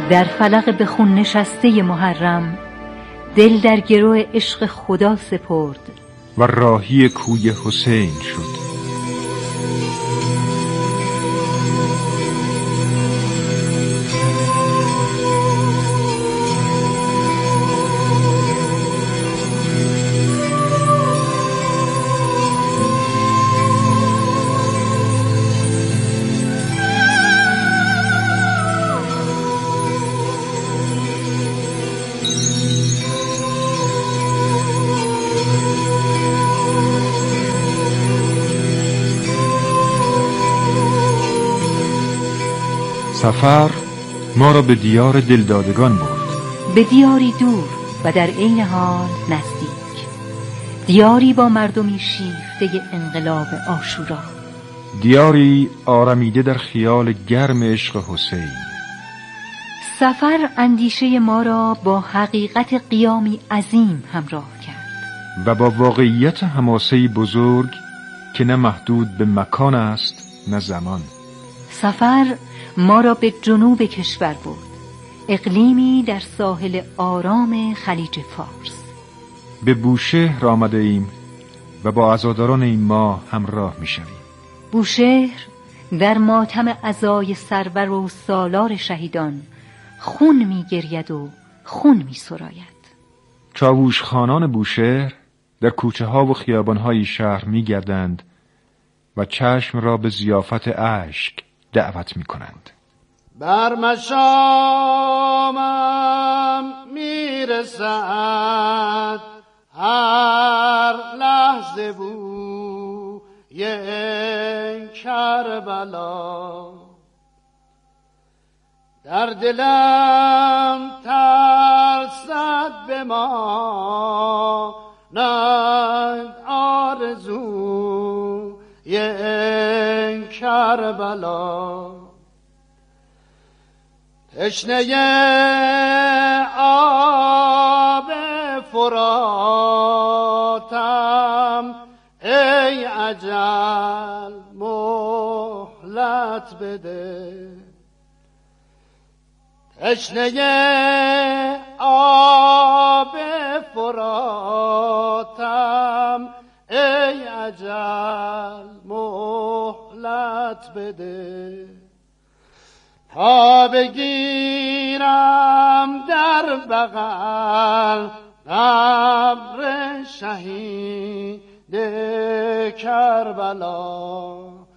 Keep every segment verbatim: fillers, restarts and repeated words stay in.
در فلق به خون نشسته محرم دل در گرو عشق خدا سپرد و راهی کوی حسین شد. سفر ما را به دیار دلدادگان برد، به دیاری دور و در عین حال نزدیک، دیاری با مردمی شیفته انقلاب عاشورا، دیاری آرمیده در خیال گرم عشق حسین. سفر اندیشه ما را با حقیقت قیامی عظیم همراه کرد و با واقعیت حماسه‌ای بزرگ که نه محدود به مکان است نه زمان. سفر ما را به جنوب کشور برد، اقلیمی در ساحل آرام خلیج فارس. به بوشهر آمده ایم و با عزاداران این ماه همراه می شویم. بوشهر در ماتم عزای سرور و سالار شهیدان خون می گرید و خون می سراید. چاووش خانان بوشهر در کوچه ها و خیابان های شهر می گردند و چشم را به ضیافت اشک دعوت می کنند. بر مشامم می رسد هر لحظه بوی کربلا، در دلم ترسد بماند آرزوی کربلا. تشنه آب فراتم ای اجل مهلت بده، تشنه آب فراتم ای اجل مهلت بده، تا بگیرم در بغل قبر شهید کربلا.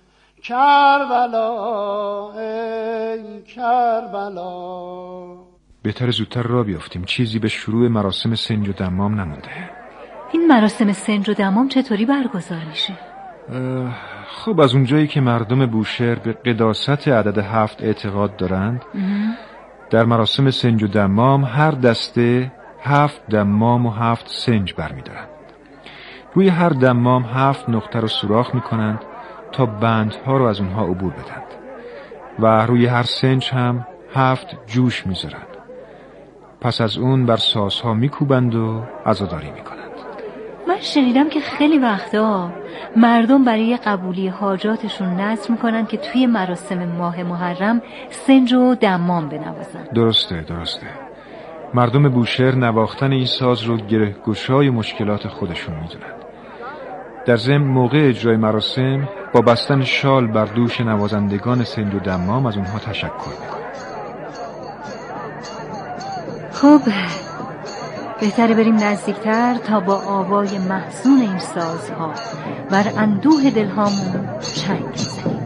کربلا ای کربلا. بهتر زودتر را بیافتیم، چیزی به شروع مراسم سنج و دمام نمونده. این مراسم سنج و دمام چطوری برگزار میشه؟ خب از اونجایی که مردم بوشهر به قداست عدد هفت اعتقاد دارند، در مراسم سنج و دمام هر دسته هفت دمام و هفت سنج برمی‌دارند. روی هر دمام هفت نقطه رو سوراخ می‌کنند تا بندها رو از اونها عبور بدند و روی هر سنج هم هفت جوش می‌ذارند. پس از اون بر سازها می‌کوبند و عزاداری می‌کنند. من شنیدم که خیلی وقتا مردم برای قبولی حاجاتشون نذر میکنن که توی مراسم ماه محرم سنج و دمام بنوازن. درسته درسته مردم بوشهر نواختن این ساز رو گره‌گشای مشکلات خودشون میدونن. در ضمن موقع اجرای مراسم با بستن شال بر دوش نوازندگان سنج و دمام از اونها تشکر میکنن. خب بهتره بریم نزدیکتر تا با آوای محزون این سازها بر اندوه دلهامون چنگ بزنیم.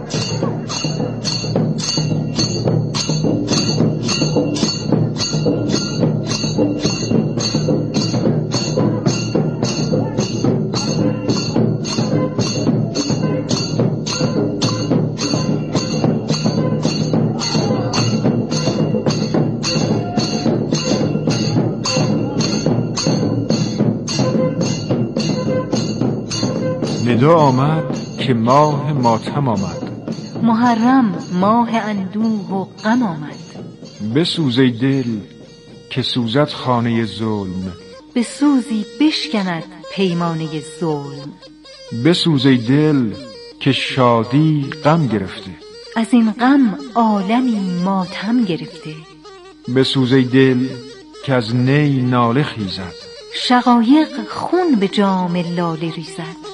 ندا آمد که ماه ماتم آمد، محرم ماه اندوه و غم آمد. بسوز ای دل که سوزد خانه ظلم، به سوزی بشکند پیمانه ظلم. بسوز ای دل که شادی غم گرفته، از این غم عالمی ماتم گرفته. به سوزه دل که از نی ناله خیزد، شقایق خون به جام لاله ریزد.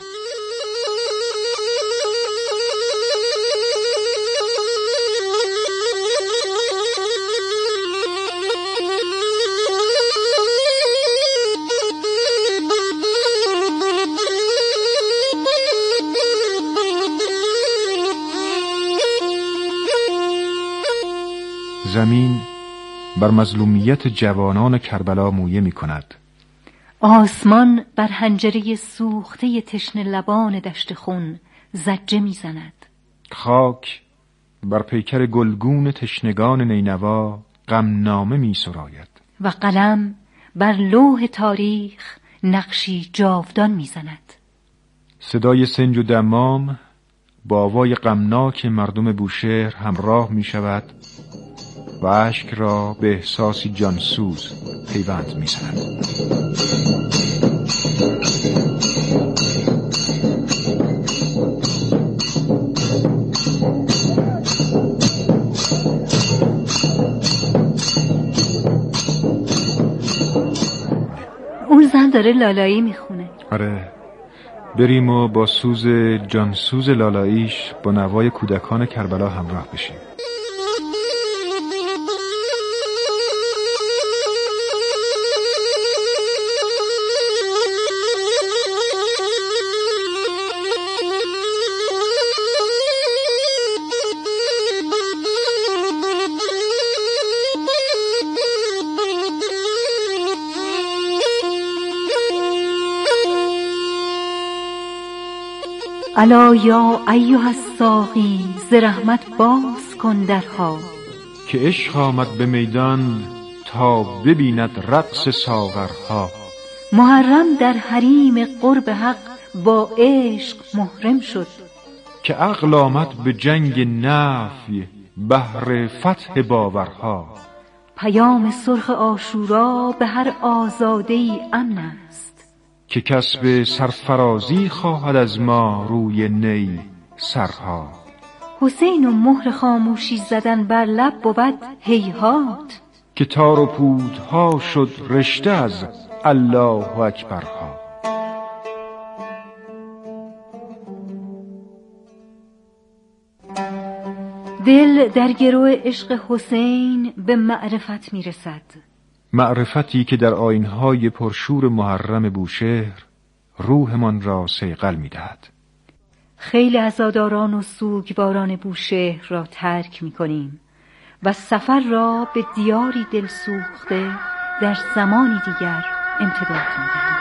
زمین بر مظلومیت جوانان کربلا مویه می کند. آسمان بر حنجره سوخته تشنه لبان دشت خون زجه می زند. خاک بر پیکر گلگون تشنگان نینوا غمنامه می سراید و قلم بر لوح تاریخ نقشی جاودان می زند. صدای سنج و دمام با آوای غمناک مردم بوشهر همراه می شود و اشک را به احساسی جانسوز پیوند می زند. اون زن داره لالایی میخونه. آره، بریم و با سوز جانسوز لالاییش با نوای کودکان کربلا همراه بشیم. الا یا ایها الساقی ز رحمت باز کن درها، که عشق آمد به میدان تا ببیند رقص ساغرها. محرم در حریم قرب حق با عشق محرم شد، که عقل آمد به جنگ نفی بهر فتح باورها. پیام سرخ عاشورا به هر آزاده‌ای امن است، که کسب سرفرازی خواهد از ما روی نی سرها. حسین و مهر خاموشی زدن بر لب بود هیهات، که تار و پودها شد رشته از الله اکبرها. دل در گرو عشق حسین به معرفت میرسد، معرفتی که در آیین‌های پرشور محرم بوشهر روحمان را صیقل می‌دهد. خیلی عزاداران و سوگواران بوشهر را ترک می‌کنیم و سفر را به دیاری دل سوخته در زمانی دیگر امتداد می‌دهیم.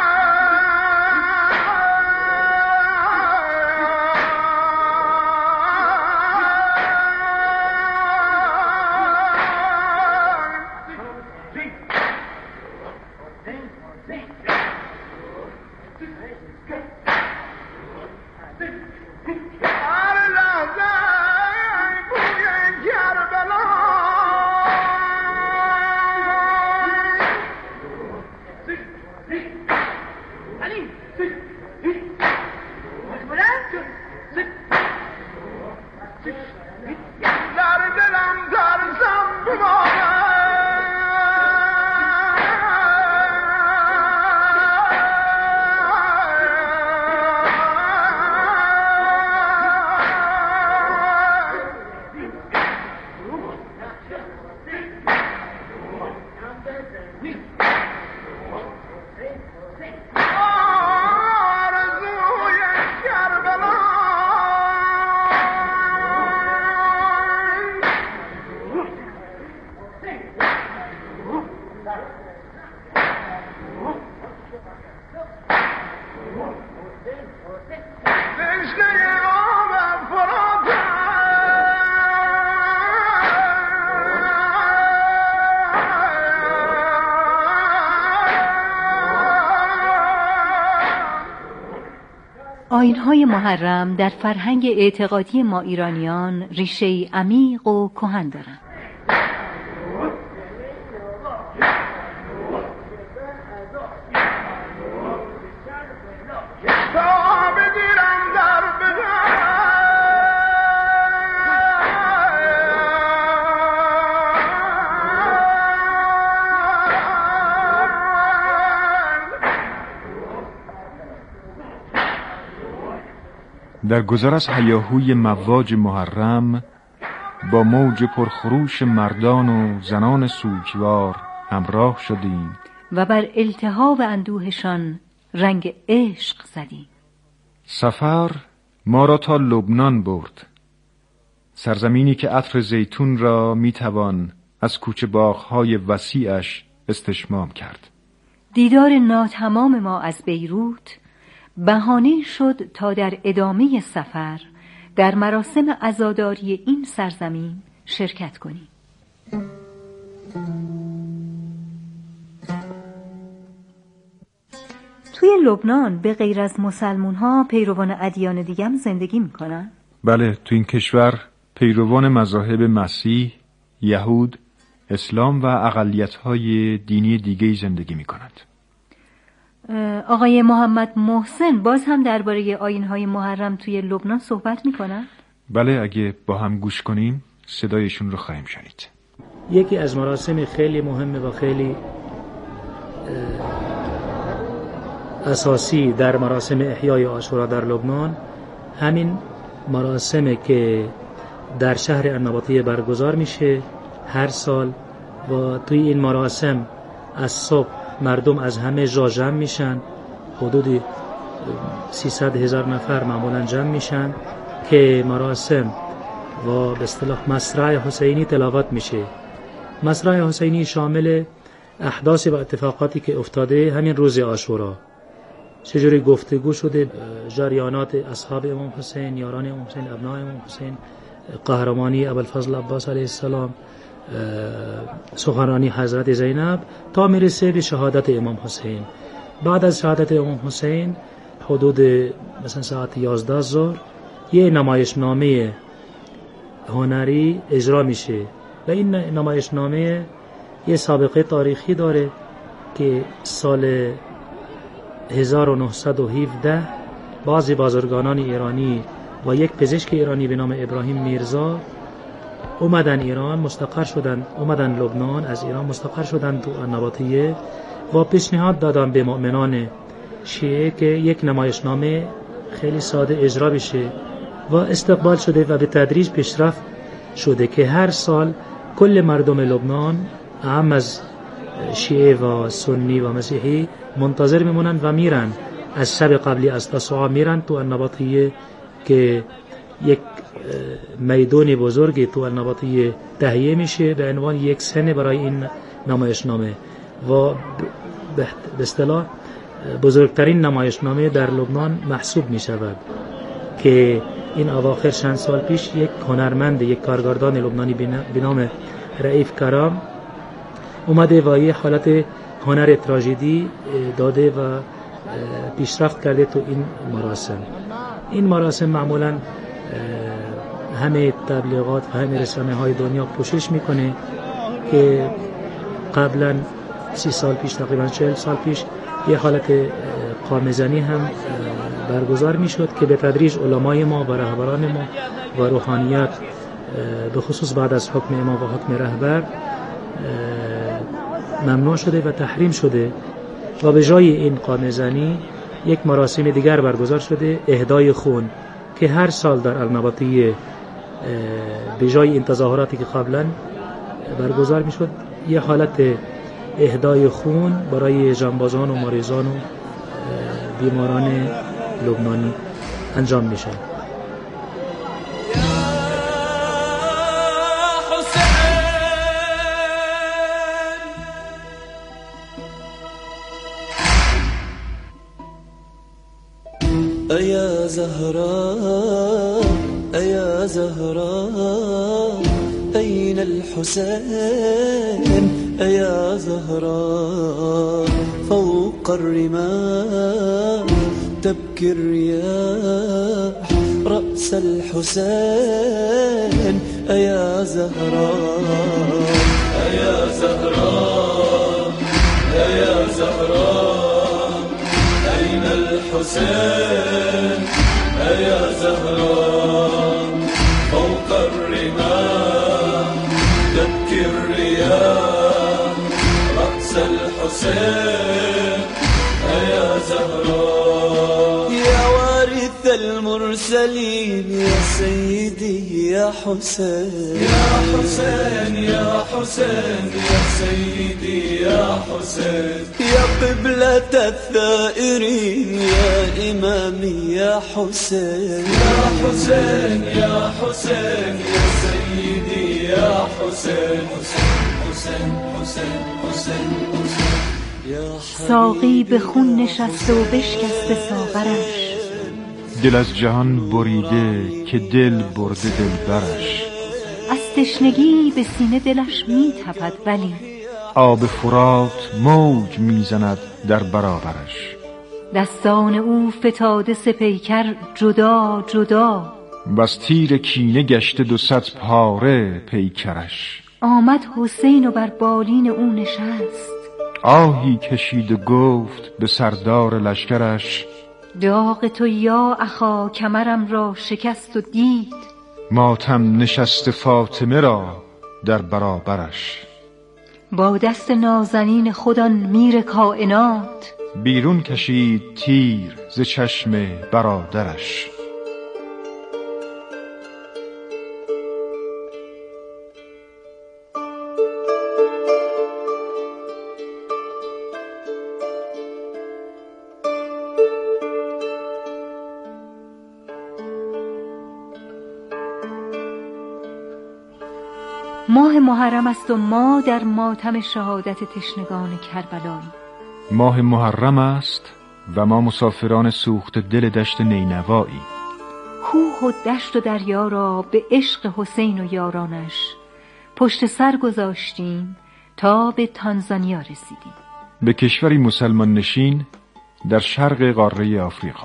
آیین‌های محرم در فرهنگ اعتقادی ما ایرانیان ریشه‌ای عمیق و کهن دارند. در گذر از هیاهوی مواج محرم با موج پرخروش مردان و زنان سوگوار همراه شدیم و بر التهاب اندوهشان رنگ عشق زدیم. سفر ما را تا لبنان برد، سرزمینی که عطر زیتون را میتوان از کوچه باغ‌های وسیعش استشمام کرد. دیدار ناتمام ما از بیروت بهانه شد تا در ادامه سفر در مراسم عزاداری این سرزمین شرکت کنیم. توی لبنان به غیر از مسلمون ها پیروان ادیان دیگه هم زندگی میکنن؟ بله، تو این کشور پیروان مذاهب مسیح، یهود، اسلام و اقلیت‌های دینی دیگه‌ای زندگی میکنند. آقای محمد محسن باز هم درباره آیین‌های محرم توی لبنان صحبت میکنن؟ بله، اگه با هم گوش کنیم صدایشون رو خواهیم شنید. یکی از مراسم خیلی مهمه و خیلی اساسی در مراسم احیای عاشورا در لبنان همین مراسمه که در شهر النباطیه برگزار میشه هر سال و توی این مراسم از صبح مردم از همه جا جمع میشن، حدود سیصد هزار نفر معمولا جمع میشن که مراسم و به اصطلاح مسرع حسینی تلاوت میشه. مسرع حسینی شامل احداث و اتفاقاتی که افتاده همین روز عاشورا، چجوری گفتگو شده، جریانات اصحاب امام حسین، یاران امام حسین، ابنای امام حسین، قهرمانی ابوالفضل عباس علیه السلام، سخنرانی حضرت زینب تا میرسه به شهادت امام حسین. بعد از شهادت امام حسین حدود مثلا ساعت یازده ظهر یه نمایشنامه هنری اجرا میشه و این نمایشنامه یه سابقه تاریخی داره که سال هزار و نهصد و هفده بعضی بازرگانان ایرانی و یک پزشک ایرانی به نام ابراهیم میرزا اومدن ایران، مستقر شدن، اومدن لبنان، از ایران مستقر شدن تو النباطیه و پیشنهاد دادن به مؤمنان شیعه که یک نمایشنامه خیلی ساده اجرا بشه و استقبال شده و به تدریج پیشرفت شده که هر سال کل مردم لبنان هم از شیعه و سنی و مسیحی منتظر میمونن و میرن از شب قبلی از تسوعا میرن تو النباطیه که یک میدان بزرگی تو النباطیه تهیه میشه به عنوان یک سنه برای این نمایشنامه و به اصطلاح بزرگترین نمایشنامه در لبنان محسوب میشود که این اواخر چند سال پیش یک هنرمند، یک کارگردان لبنانی به نام رئیف کرام اومده و یه حالت هنر تراژدی داده و پیشرفت کرده تو این مراسم. این مراسم معمولا همه تبلیغات و همه رسانه های دنیا پوشش میکنه که قبلا سی سال پیش، تقریبا چهل سال پیش یه حالت قامه‌زنی هم برگزار میشد که به تدریج علمای ما و رهبران ما و روحانیت به خصوص بعد از حکم امام و حکم رهبر ممنوع شده و تحریم شده و به جای این قامه‌زنی یک مراسم دیگر برگزار شده، اهدای خون، که هر سال در النباطیه به جای این تظاهراتی که قبلا برگزار میشد یه حالت اهدای خون برای جانبازان و مریضان و بیماران لبنانی انجام میشه. أيا زهراء أيا زهراء أين الحسين أيا زهراء فوق الرمال تبكي الرياح رأس الحسين أيا زهراء أيا زهراء أيا زهراء أين الحسين أيا زهراء فوق الرمال تبكي الرياح رأس الحسين أيا زهراء يا وارث المرسلين يا سيدي يا حسين يا حسين يا حسين يا سيدي يا حسين يا قبلة الثائرين يا إمامي يا حسين يا حسين يا حسين يا سيدي يا حسين حسين حسين حسين حسين ساقی به خون نشسته و بشکسته ساغرش، دل از جهان بریده که دل برده دلبرش. از تشنگی به سینه دلش می تپد ولی آب فرات موج میزند در برابرش. دستان او فتاده سپیکر جدا جدا، بس تیر کینه گشته دو صد پاره پیکرش. آمد حسین و بر بالین او نشست، آهی کشید و گفت به سردار لشکرش داغ تو یا اخا کمرم را شکست و دید، ماتم نشست فاطمه را در برابرش. با دست نازنین خودان میر کائنات، بیرون کشید تیر ز چشم برادرش. ماه محرم است و ما در ماتم شهادت تشنگان کربلاییم. ماه محرم است و ما مسافران سوخت دل دشت نینوایی. کوه و دشت و دریا را به عشق حسین و یارانش پشت سر گذاشتیم تا به تانزانیا رسیدیم، به کشوری مسلمان نشین در شرق قاره آفریقا.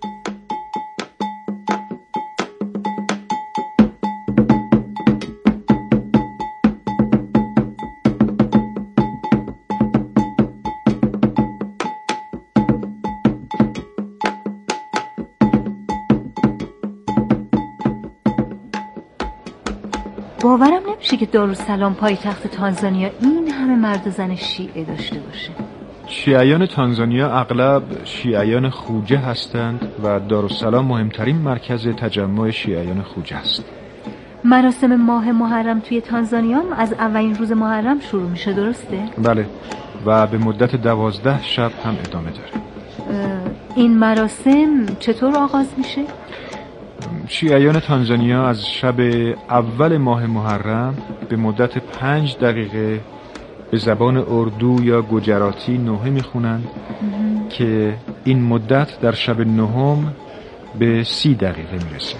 باورم نمیشه که دارالسلام پایتخت تانزانیا این همه مرد و زن شیعه داشته باشه. شیعیان تانزانیا اغلب شیعیان خوجه هستند و دارالسلام مهمترین مرکز تجمع شیعیان خوجه است. مراسم ماه محرم توی تانزانیا هم از اولین روز محرم شروع میشه، درسته؟ بله، و به مدت دوازده شب هم ادامه داره. این مراسم چطور آغاز میشه؟ شیعیان تانزانیا از شب اول ماه محرم به مدت پنج دقیقه به زبان اردو یا گجراتی نوحه میخونند که این مدت در شب نهم به سی دقیقه میرسه.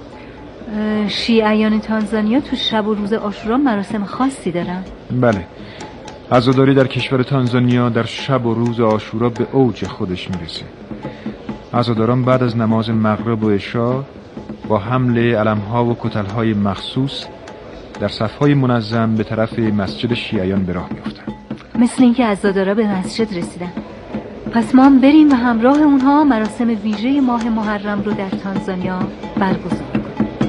شیعیان تانزانیا تو شب و روز عاشورا مراسم خاصی دارن؟ بله، عزاداری در کشور تانزانیا در شب و روز عاشورا به اوج خودش میرسه. عزاداران بعد از نماز مغرب و عشا با حمل علمها و کتلهای مخصوص در صفهای منظم به طرف مسجد شیعیان به راه میافتند. مثل اینکه عزادارا به مسجد رسیدن. پس ما هم بریم و همراه اونها مراسم ویژه ماه محرم رو در تانزانیا برگزار کنیم.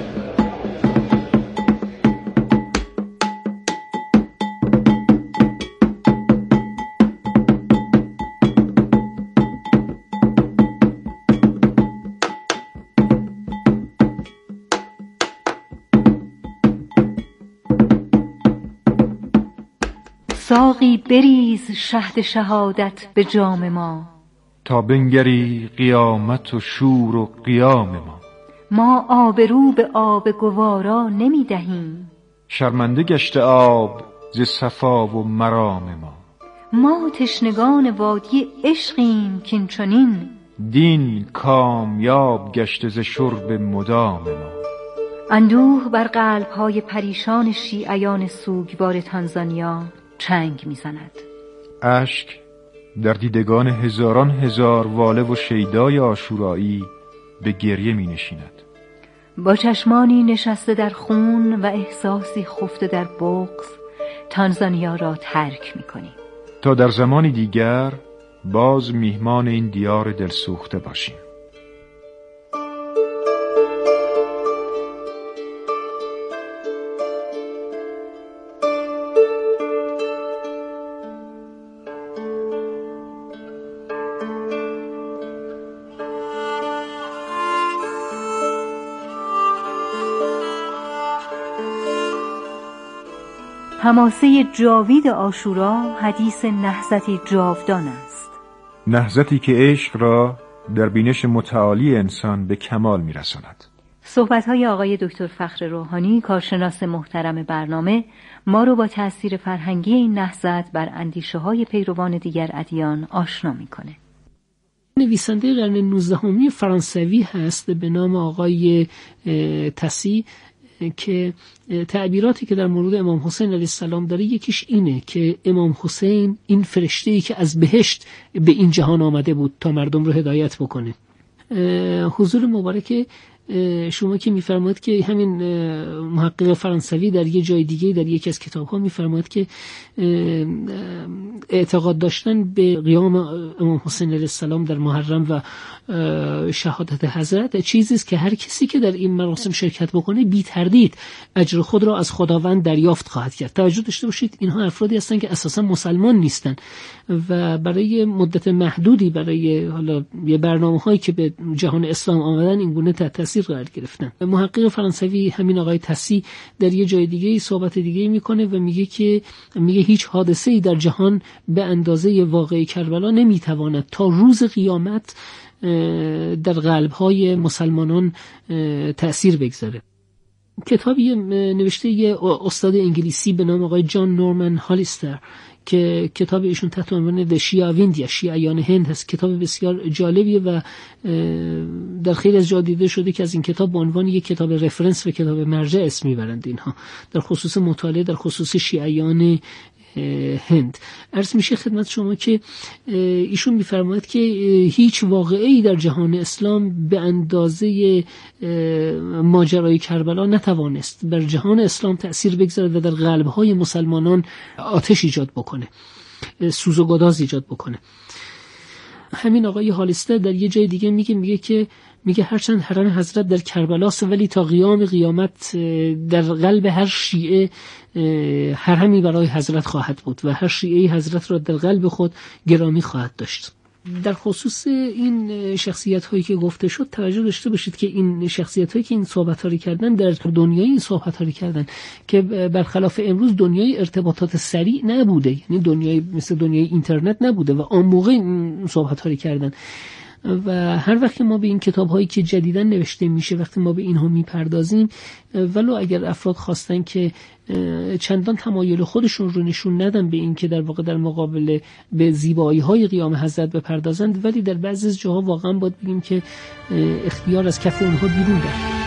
ساقی بریز شهد شهادت به جام ما، تا بنگری قیامت و شور و قیام ما. ما آبرو به آب گوارا نمی دهیم، شرمنده گشت آب ز صفا و مرام ما. ما تشنگان وادی عشقیم کین چنین، دین کامیاب گشت ز شرب مدام ما. اندوه بر قلب‌های پریشان شیعیان سوگوار تانزانیا چنگ میزند. اشک در دیدگان هزاران هزار واله و شیدای عاشورایی به گریه می نشیند. با چشمانی نشسته در خون و احساسی خفته در بغض تانزانیا را ترک می کنیم تا در زمانی دیگر باز میهمان این دیار دلسوخته باشیم. حماسه جاوید عاشورا حدیث نهضتی جاودان است. نهضتی که عشق را در بینش متعالی انسان به کمال می‌رساند. صحبت‌های آقای دکتر فخر روحانی، کارشناس محترم برنامه، ما رو با تأثیر فرهنگی این نهضت بر اندیشه‌های پیروان دیگر ادیان آشنا می‌کنه. نویسنده قرن نوزدهمی فرانسوی هست به نام آقای تسی که تعبیراتی که در مورد امام حسین علیه السلام داره، یکیش اینه که امام حسین این فرشته‌ای که از بهشت به این جهان آمده بود تا مردم رو هدایت بکنه. حضور مبارک شما که میفرماد که همین محقق فرانسوی در یه جای دیگه در یکی از کتاب‌ها میفرماد که اعتقاد داشتن به قیام امام حسین علیه السلام در محرم و شهادت حضرت چیزی است که هر کسی که در این مراسم شرکت بکنه بی تردید اجر خود را از خداوند دریافت خواهد کرد. توجه داشته باشید اینها افرادی هستن که اساسا مسلمان نیستن و برای مدت محدودی برای حالا یه برنامه‌هایی که به جهان اسلام آمدن این گونه تحت تاثیر قرار گرفتن. محقق فرانسوی همین آقای تسی در یه جای دیگه صحبت دیگه میکنه و میگه که میگه هیچ حادثه‌ای در جهان به اندازه واقعه کربلا نمیتواند تا روز قیامت در قلب‌های مسلمانان تأثیر بگذاره. کتابی نوشته یه استاد انگلیسی به نام آقای جان نورمن هالیستر که کتاب ایشون تحت عنوان د شیعه ویند یا شیعیان هند هست. کتاب بسیار جالبیه و در خیلی از جا دیده شده که از این کتاب به عنوان یک کتاب رفرنس و کتاب مرجع اسم میبرند اینها در خصوص مطالعه در خصوص شیعیان هند. عرض میشه خدمت شما که ایشون میفرماید که هیچ واقعه‌ای در جهان اسلام به اندازه ماجرای کربلا نتوانست بر جهان اسلام تأثیر بگذاره و در قلب‌های مسلمانان آتش ایجاد بکنه، سوز و گداز ایجاد بکنه. همین آقای هالیستر در یه جای دیگه میگه میگه که میگه هرچند حرم حضرت در کربلاست ولی تا قیام قیامت در قلب هر شیعه حرمی برای حضرت خواهد بود و هر شیعه حضرت را در قلب خود گرامی خواهد داشت. در خصوص این شخصیت هایی که گفته شد توجه داشته باشید که این شخصیت هایی که این صحبت ها کردن در دنیای این صحبت ها کردن که برخلاف امروز دنیای ارتباطات سریع نبوده، یعنی دنیای مثل دنیای اینترنت نبوده و آن موقع این صحبت ها کردن و هر وقت که ما به این کتاب هایی که جدیداً نوشته میشه وقتی ما به اینها میپردازیم ولو اگر افراد خواستن که چندان تمایل خودشون رو نشون ندن به این که در واقع در مقابل به زیبایی های قیام حضرت بپردازند، ولی در بعضی از جاها واقعا باید بگیم که اختیار از کف اونها بیرون رفت.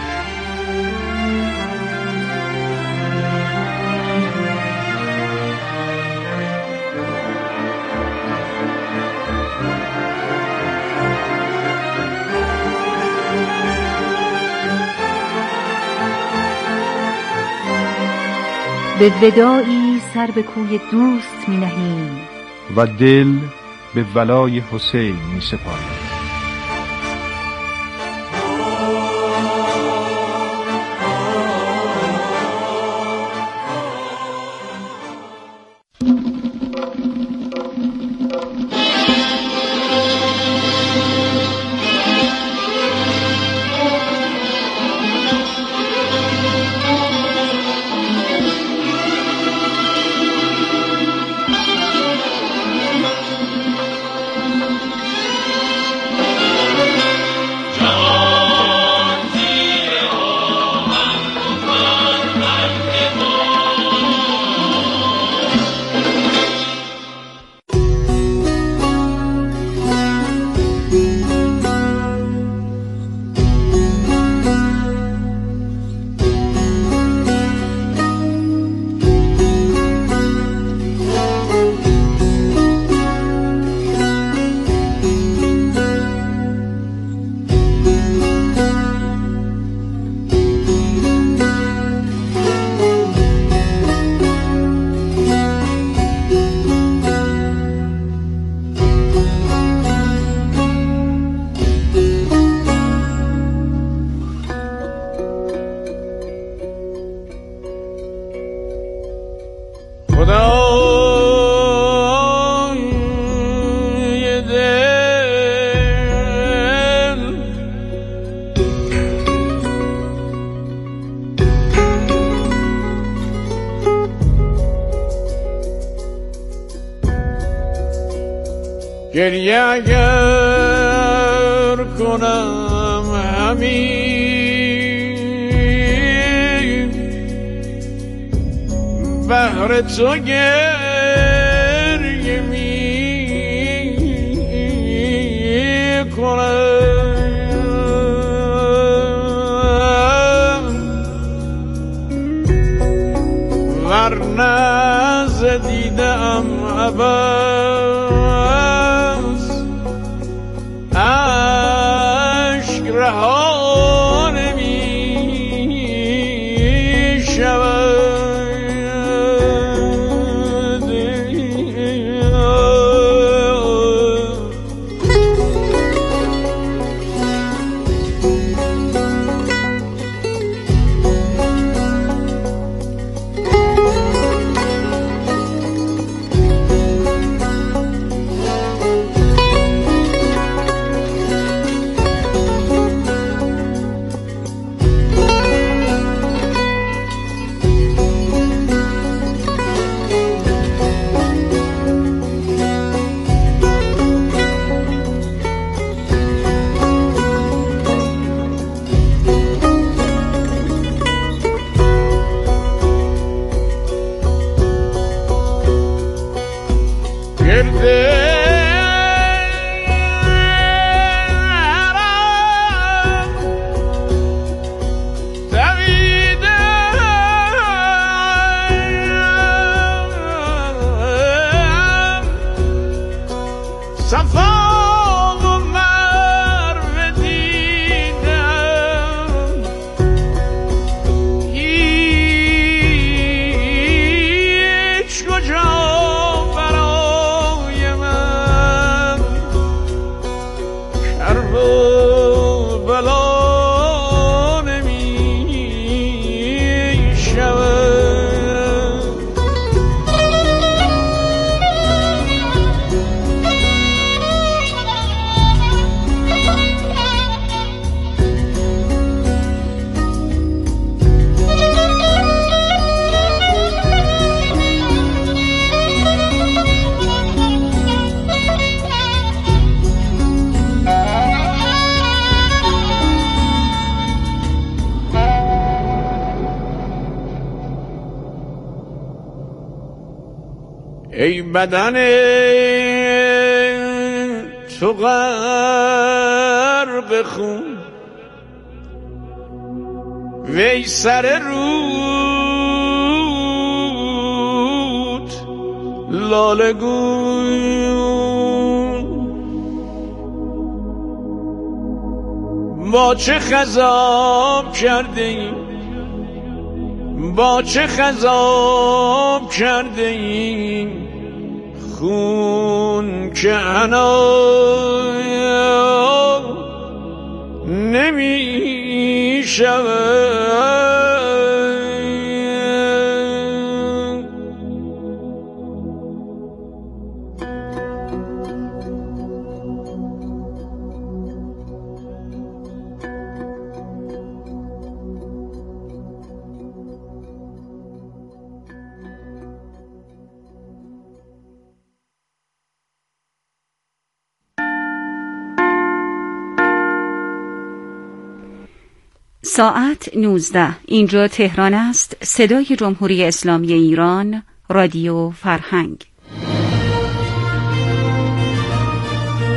به وداعی سر به کوی دوست می نهیم و دل به ولای حسین می سپاریم. گریه اگر کنم همین بهر تو گریه می کنم ورنه ز دیدم عباس عشق رها نمی شود. ای بدن تو غرق خون وی سر رود لاله گون با چه خضاب کرده ایم با چه خضاب کرده ایم خون که انا نمی شود. ساعت نوزده. اینجا تهران است. صدای جمهوری اسلامی ایران، رادیو فرهنگ.